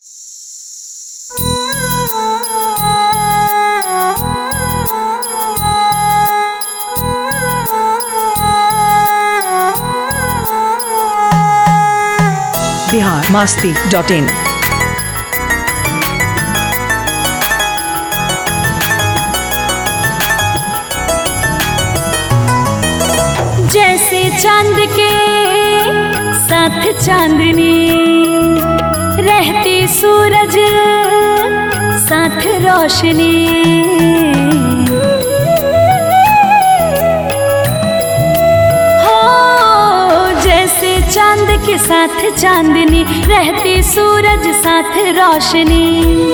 biharmasti.in। जैसे चांद के साथ चांदनी, रहती सूरज साथ रोशनी। हो जैसे चांद के साथ चांदनी, रहती सूरज साथ रोशनी।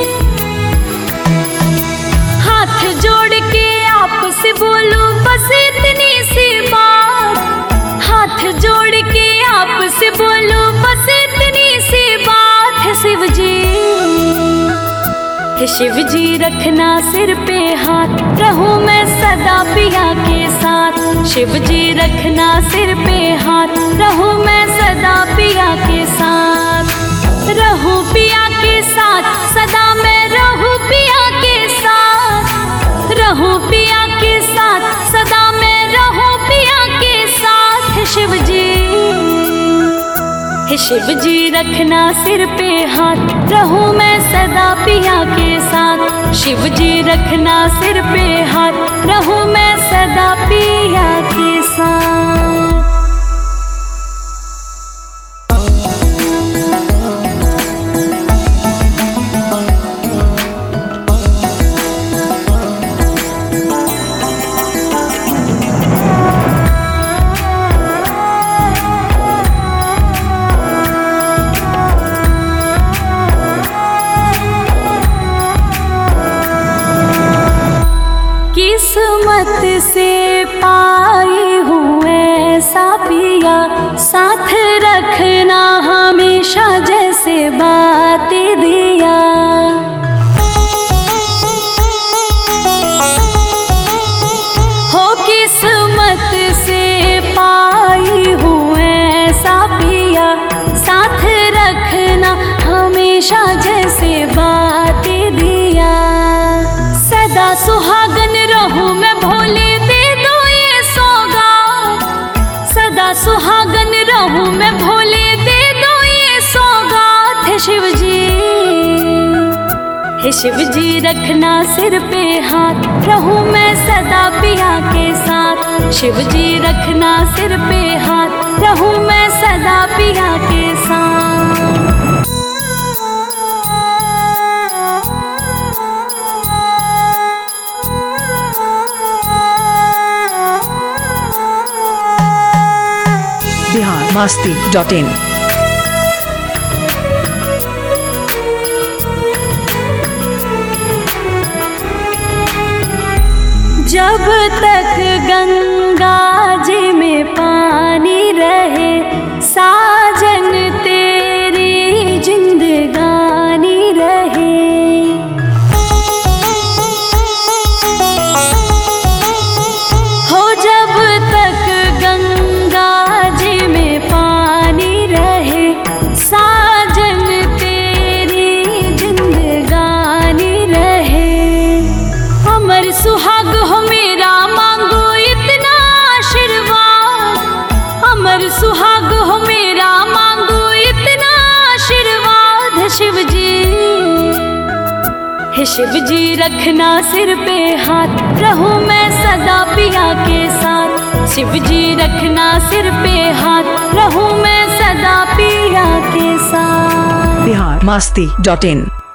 हाथ जोड़ के आपसे बोलूं बस इतनी सी बात, हाथ जोड़ के आपसे बोलूं बस इतनी सी बात है शिव जी। हे शिव जी रखना सिर पे हाथ, रहूं मैं सदा पिया के साथ। शिव जी रखना सिर पे हाथ, रहूं मैं सदा पिया के साथ। रहूं पिया के साथ सदा मैं रहूं पिया के साथ। रहूं पिया के साथ सदा मैं रहूं पिया के साथ। हे शिव जी, हे शिव जी रखना सिर पे हाथ, रहूं मैं सदा पिया के साथ। शिव जी रखना सिर पे हाथ, रहूं मैं सदा पिया के साथ। किस्मत से पाई हूँ ऐसा पिया, साथ रखना हमेशा जैसे बातें दिया। हो किस्मत से पाई हूँ ऐसा पिया, साथ रखना हमेशा जैसे बातें दिया। सदा सुहागन रहूं मैं भोले दे दो ये सौगात। सदा सुहागन रहूं मैं भोले दे दो ये सौगात। है शिव जी, हे शिव जी रखना सिर पे हाथ, रहूं मैं सदा पिया के साथ। शिव जी रखना सिर पे हाथ, रहूं मैं सदा पिया के साथ। biharmasti.in। जब तक गंगा जी में पानी रहे, साजन तेरी जिंदगानी रहे। हो जब तक गंगा जी में पानी रहे, साजन तेरी जिंदगानी रहे। अमर सुहाग हो मेरा मांगो इतना आशीर्वाद। अमर सुहाग हो मेरा मांगो इतना आशीर्वाद। है शिव जी, हे शिव जी रखना सिर पे हाथ, रहूं मैं सदा पिया के साथ। शिव जी रखना सिर पे हाथ, रहूं मैं सदा पिया के साथ। biharmasti.in।